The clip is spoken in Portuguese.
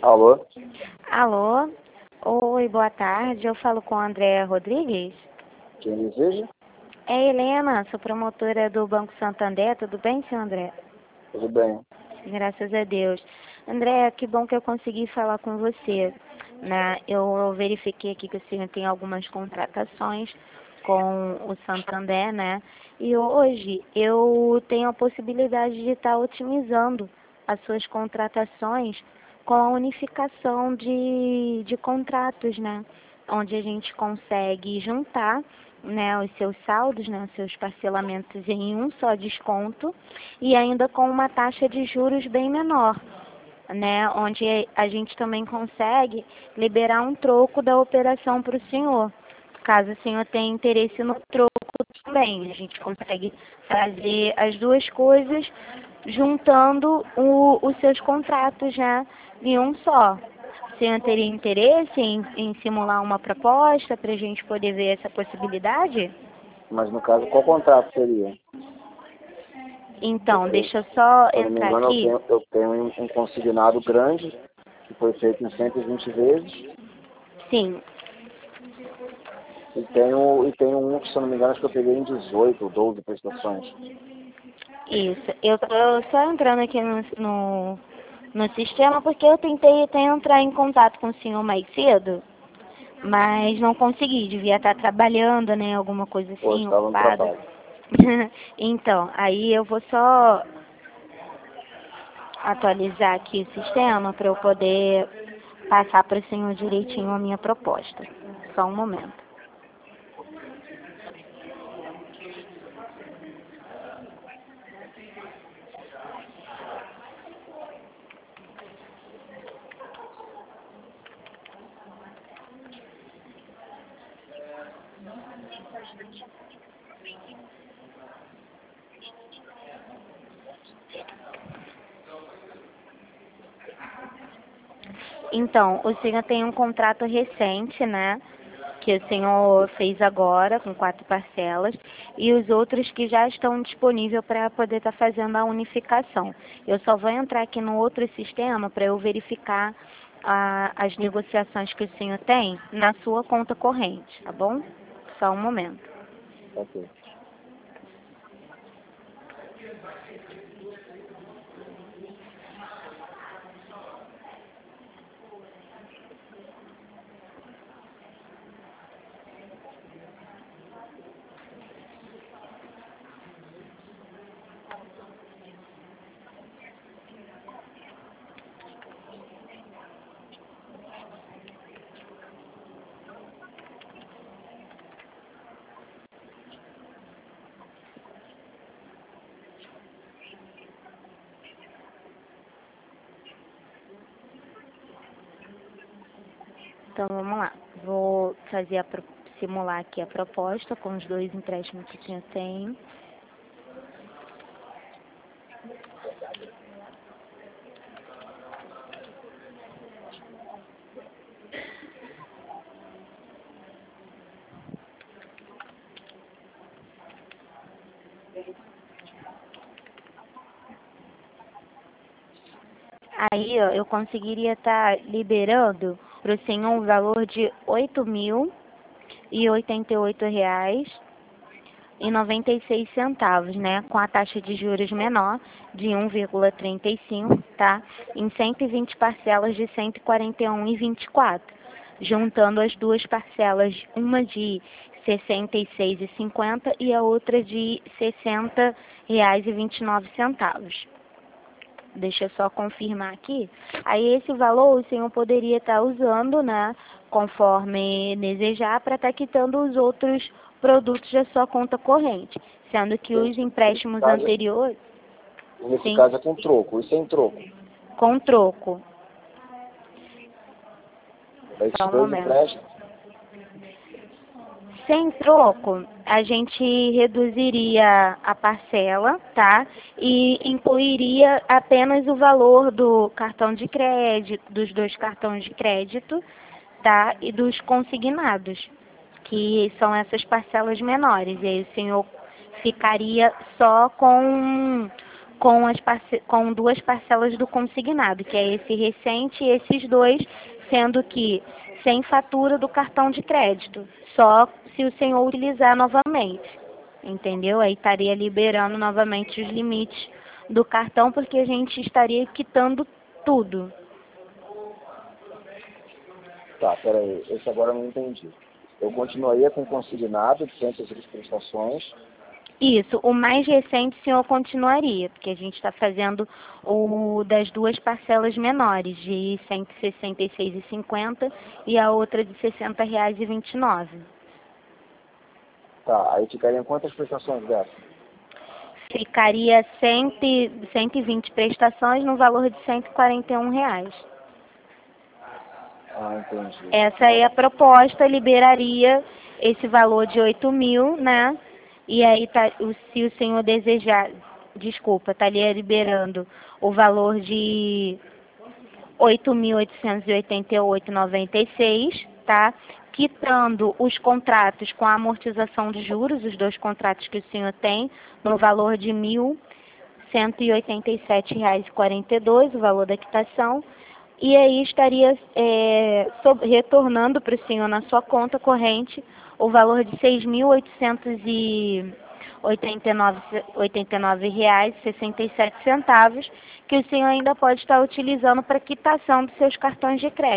Alô? Alô? Oi, boa tarde. Eu falo com a Andréa Rodrigues. Quem deseja? É Helena, sou promotora do Banco Santander. Tudo bem, senhor André? Tudo bem. Graças a Deus. André, que bom que eu consegui falar com você, né? Eu verifiquei aqui que o senhor tem algumas contratações com o Santander, né? E hoje eu tenho a possibilidade de estar otimizando as suas contratações com a unificação de contratos, né? Onde a gente consegue juntar, né, os seus saldos, né, os seus parcelamentos em um só desconto e ainda com uma taxa de juros bem menor, né, onde a gente também consegue liberar um troco da operação para o senhor. Caso o senhor tenha interesse no troco também, a gente consegue fazer as duas coisas juntando os seus contratos, né, em um só. O senhor teria interesse em simular uma proposta para a gente poder ver essa possibilidade? Mas no caso, qual contrato seria? Então, deixa eu só Se eu não me entrar engano, aqui. eu tenho um consignado grande, que foi feito em 120 vezes, Sim, e tenho um que, se eu não me engano, acho que eu peguei em 18 ou 12 prestações. isso. Eu tô só entrando aqui no sistema porque eu tentei até entrar em contato com o senhor mais cedo, mas não consegui. Devia estar trabalhando, né? Alguma coisa Hoje assim, estava no ocupada. trabalho. Então, aí eu vou só atualizar aqui o sistema para eu poder passar para o senhor direitinho a minha proposta. Só um momento. Então, o senhor tem um contrato recente, né? Que o senhor fez agora, com 4 parcelas, e os outros que já estão disponíveis para poder estar fazendo a unificação. Eu só vou entrar aqui no outro sistema para eu verificar as negociações que o senhor tem na sua conta corrente, tá bom? Só um momento. Ok. Então vamos lá. Vou fazer simular aqui a proposta com os 2 empréstimos que eu tenho. Aí, ó, eu conseguiria estar liberando para o senhor um valor de R$ 8.088,96, né? Com a taxa de juros menor de 1,35, tá? Em 120 parcelas de 141,24, juntando as duas parcelas, uma de R$ 66,50 e a outra de R$ 60,29. Deixa eu só confirmar aqui. Aí esse valor o senhor poderia estar usando, né, conforme desejar, para estar quitando os outros produtos da sua conta corrente, sendo que os empréstimos anteriores, Nesse sim, caso é com troco, e sem troco. com troco. Esses Só um dois momento. empréstimos, Sem troco, a gente reduziria a parcela, tá? E incluiria apenas o valor do cartão de crédito, dos 2 cartões de crédito, tá? E dos consignados, que são essas parcelas menores. E aí o senhor ficaria só com duas parcelas do consignado, que é esse recente e esses dois, sendo que sem fatura do cartão de crédito, só se o senhor utilizar novamente, entendeu? Aí estaria liberando novamente os limites do cartão, porque a gente estaria quitando tudo. Tá, peraí, esse agora eu não entendi. Eu continuaria com consignado de 103 prestações. Isso, o mais recente o senhor continuaria, porque a gente está fazendo o das duas parcelas menores, de R$ 166,50 e a outra de R$ 60,29. Tá, aí ficariam quantas prestações dessa? Ficaria 120 prestações no valor de R$ 141. Ah, entendi. Essa é a proposta, liberaria esse valor de 8.000, né? E aí, se o senhor desejar, desculpa, estaria liberando o valor de R$ 8.888,96, tá? Quitando os contratos com a amortização de juros, os dois contratos que o senhor tem, no valor de R$ 1.187,42, o valor da quitação. E aí estaria retornando para o senhor na sua conta corrente o valor de R$ 6.889,67, que o senhor ainda pode estar utilizando para quitação dos seus cartões de crédito.